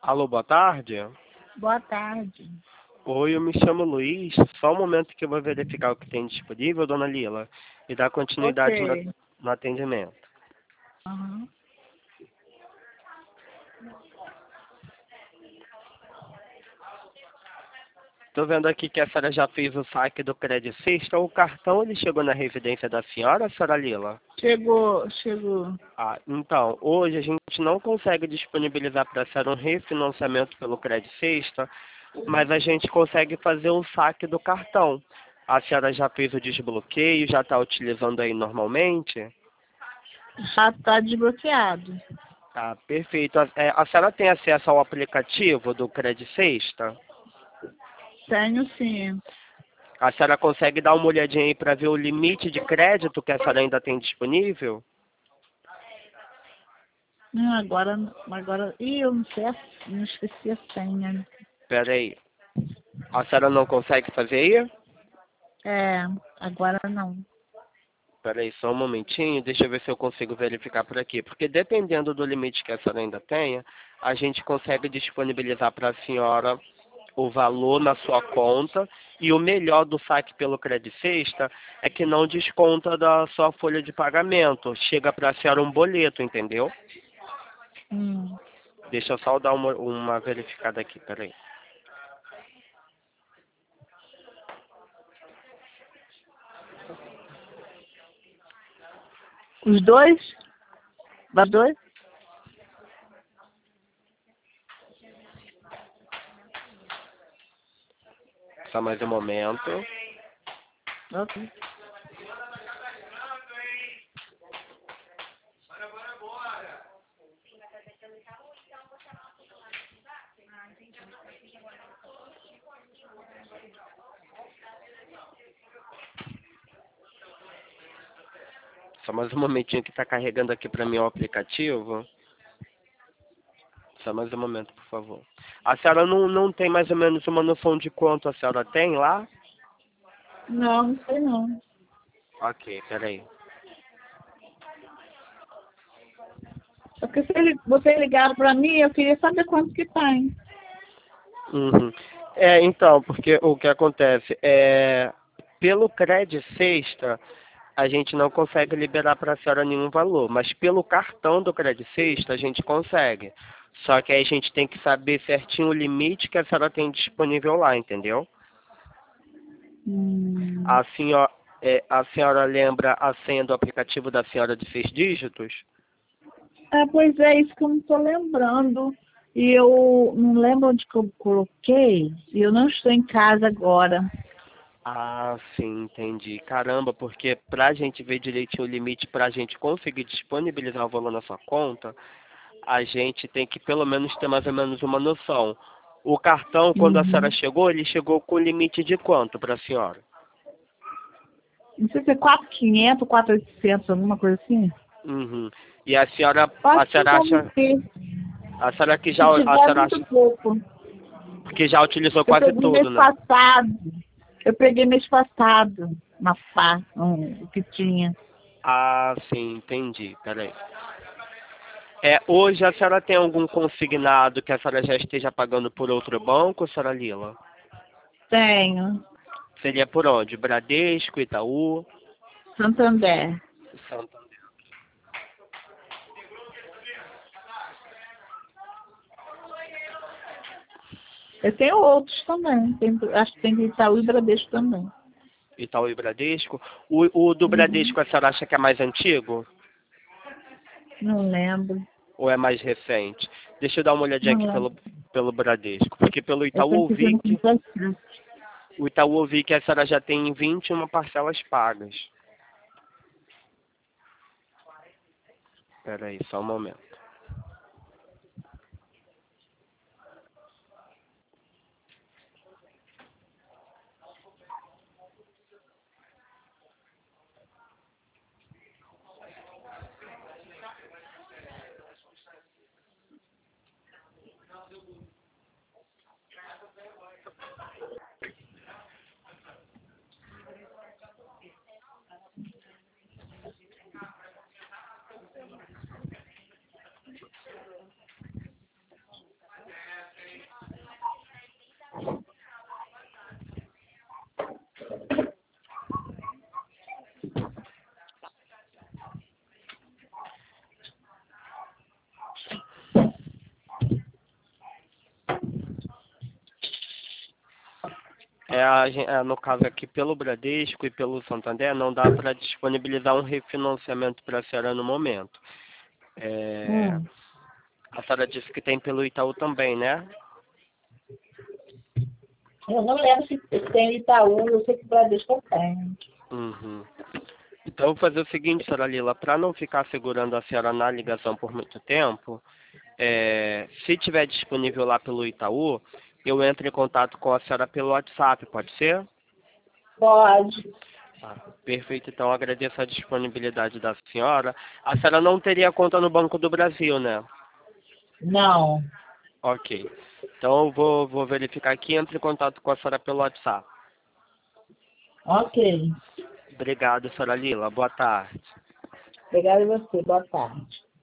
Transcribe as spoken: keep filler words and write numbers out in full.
Alô, boa tarde. Boa tarde. Oi, eu me chamo Luiz. Só um momento que eu vou verificar o que tem disponível, dona Lila, e dar continuidade no, Ok. no atendimento. Uhum. Estou vendo aqui que a senhora já fez o saque do Credit Sexta. O cartão ele chegou na residência da senhora, senhora Lila? Chegou, chegou. Ah, então, hoje a gente não consegue disponibilizar para a senhora um refinanciamento pelo Credit Sexta, mas a gente consegue fazer o saque do cartão. A senhora já fez o desbloqueio, já está utilizando aí normalmente? Já está desbloqueado. Tá, perfeito. A, é, a senhora tem acesso ao aplicativo do Credit Sexta? Tenho sim. A senhora consegue dar uma olhadinha aí para ver o limite de crédito que a senhora ainda tem disponível? Hum, agora, agora. Ih, eu não sei, a- não esqueci a senha. Espera aí. A senhora não consegue fazer aí? É, agora não. Espera aí, só um momentinho. Deixa eu ver se eu consigo verificar por aqui. Porque dependendo do limite que a senhora ainda tenha, a gente consegue disponibilizar para a senhora o valor na sua conta. E o melhor do saque pelo Credit Sexta é que não desconta da sua folha de pagamento. Chega para a senhora um boleto, entendeu? Hum. Deixa eu só dar uma, uma verificada aqui, peraí. Os dois? Os dois? Só mais um momento. Ok. Só mais um momentinho que está carregando aqui para mim o aplicativo. Só mais um momento, por favor. A senhora não, não tem mais ou menos uma noção de quanto a senhora tem lá? Não, não sei não. Ok, peraí. Só que se ele, vocês ligaram para mim, eu queria saber quanto que tem. Uhum. É, então, porque o que acontece é, pelo Credit Sexta, a gente não consegue liberar para a senhora nenhum valor, mas pelo cartão do Credit Sexta a gente consegue. Só que aí a gente tem que saber certinho o limite que a senhora tem disponível lá, entendeu? Hum. A senhora, é, a senhora lembra a senha do aplicativo da senhora de seis dígitos? Ah, pois é, isso que eu não estou lembrando. E eu não lembro onde que eu coloquei. E eu não estou em casa agora. Ah, sim, entendi. Caramba, porque pra gente ver direitinho o limite, pra gente conseguir disponibilizar o valor na sua conta, a gente tem que pelo menos ter mais ou menos uma noção. O cartão, quando a senhora Uhum. chegou, ele chegou com limite de quanto para a senhora? Não sei se é quatro mil e quinhentos, quatro mil e oitocentos, alguma coisa assim. Uhum. E a senhora, a Acho que senhora deve acha, ter. a senhora que já, Se a tiver, senhora muito acha pouco. que já utilizou Eu quase peguei mês tudo, né? passado. Eu peguei mês passado. Uma pá, um, o que tinha. Ah, sim, entendi. Peraí. É, hoje a senhora tem algum consignado que a senhora já esteja pagando por outro banco, senhora Lila? Tenho. Seria por onde? Bradesco, Itaú? Santander. Santander. Eu tenho outros também. Tem, acho que tem Itaú e Bradesco também. Itaú e Bradesco. O, o do Uhum. Bradesco a senhora acha que é mais antigo? Não lembro. Ou é mais recente? Deixa eu dar uma olhadinha Não aqui lembro. pelo, pelo Bradesco. Porque pelo Eu Itaú tenho eu que ver vi no que, computador. o Itaú eu vi que a senhora já tem vinte e uma parcelas pagas. Espera aí, só um momento. É, a gen- é, no caso aqui, pelo Bradesco e pelo Santander, não dá para disponibilizar um refinanciamento para a senhora no momento. É, Hum. a senhora disse que tem pelo Itaú também, né? Eu não lembro se tem Itaú, eu sei que o Bradesco tem. Uhum. Então, eu vou fazer o seguinte, senhora Lila, para não ficar segurando a senhora na ligação por muito tempo, é, se tiver disponível lá pelo Itaú, eu entro em contato com a senhora pelo WhatsApp, pode ser? Pode. Ah, perfeito, então agradeço a disponibilidade da senhora. A senhora não teria conta no Banco do Brasil, né? Não. Ok. Então eu vou, vou verificar aqui e entro em contato com a senhora pelo WhatsApp. Ok. Obrigado, senhora Lila. Boa tarde. Obrigada a você. Boa tarde.